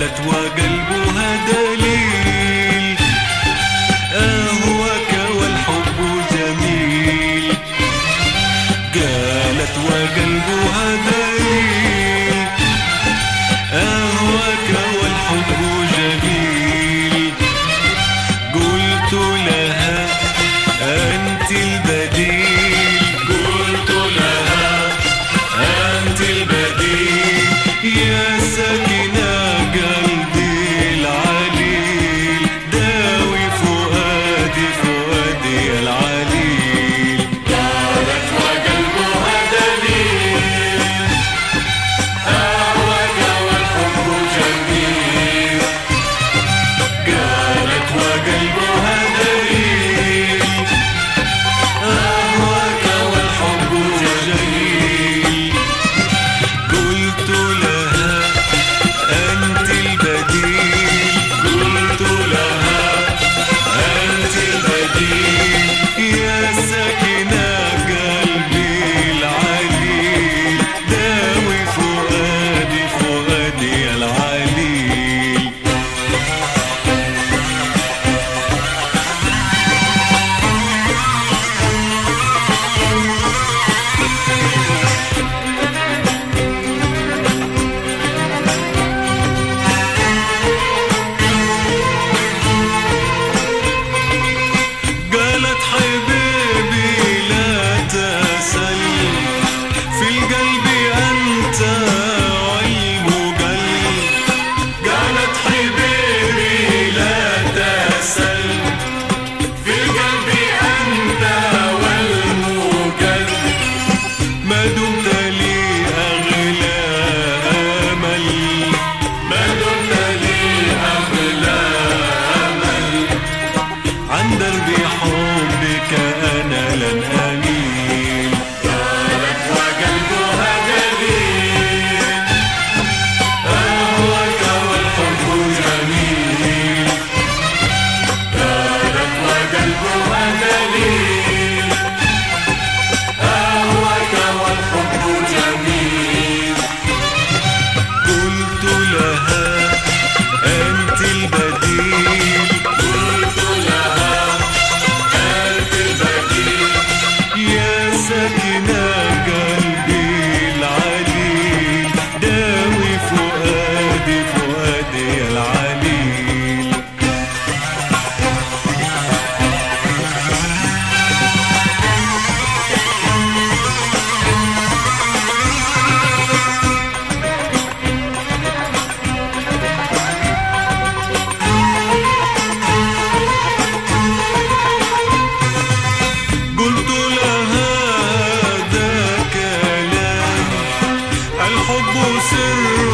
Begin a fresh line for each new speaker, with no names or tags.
قالت وقلبها دليل أهواك والحب جميل. قالت وقلبها دليل أهواك والحب جميل. قلت لها أنت البديل، قلت لها أنت البديل يا سكنة قلبي العليل. داوي فؤادي فؤادي العليل. قالت وقلبها دليل أهواك والحب جميل. قالت وقلبها دليل أهواك والحب جميل. قلت لها أنت البديل، قلت لها أنت البديل يا سكنة قلبي العليل. داوي فؤادي فؤادي العليل. قالت حبيبي لا تسل في القلب أنت والمقل. قالت حبيبي لا تسل في القلب أنت والمقل. ما دمت لي أغلى أمل، ما دمت لي أغلى أمل. عن درب حبك أنا لن أميل. قالت وقلبها دليل أهواك والحب جميل. قالت وقلبها دليل أهواك والحب جميل. قلت لها أنت البديل، قلت لها أنت البديل يا سكنة قلبي العليل. داوي فؤادي فؤادي العليل. قلت لها هذا كلام الحب سر